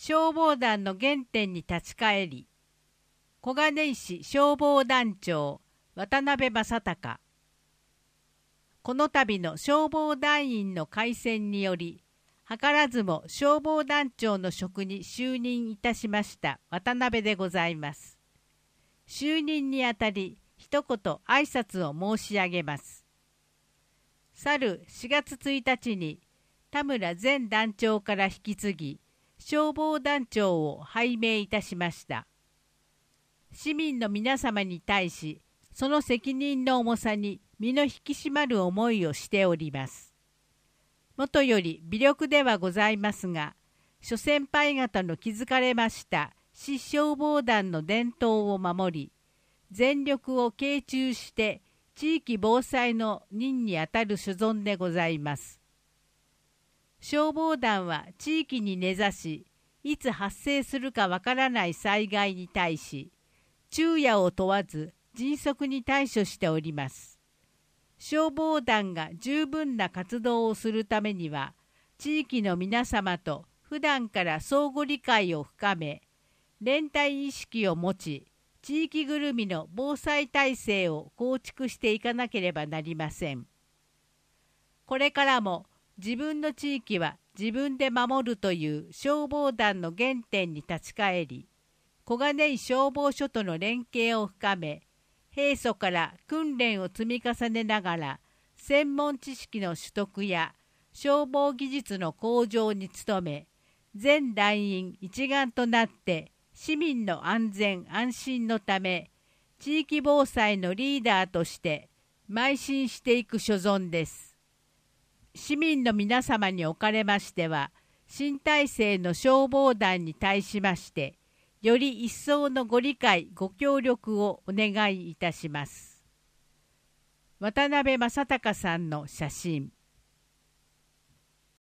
消防団の原点に立ち返り、小金井市消防団長渡辺正隆。この度の消防団員の改選により、図らずも消防団長の職に就任いたしました渡辺でございます。就任にあたり、一言挨拶を申し上げます。去る4月1日に田村前団長から引き継ぎ、消防団長を拝命いたしました。市民の皆様に対し、その責任の重さに身の引き締まる思いをしております。もとより微力ではございますが、諸先輩方の築かれました市消防団の伝統を守り、全力を傾注して地域防災の任にあたる所存でございます。消防団は地域に根ざし、いつ発生するかわからない災害に対し、昼夜を問わず迅速に対処しております。消防団が十分な活動をするためには、地域の皆様と普段から相互理解を深め、連帯意識を持ち、地域ぐるみの防災体制を構築していかなければなりません。これからも自分の地域は自分で守るという消防団の原点に立ち返り、小金井消防署との連携を深め、平素から訓練を積み重ねながら、専門知識の取得や消防技術の向上に努め、全団員一丸となって市民の安全安心のため、地域防災のリーダーとして邁進していく所存です。市民の皆様におかれましては、新体制の消防団に対しまして、より一層のご理解、ご協力をお願いいたします。渡辺正隆さんの写真。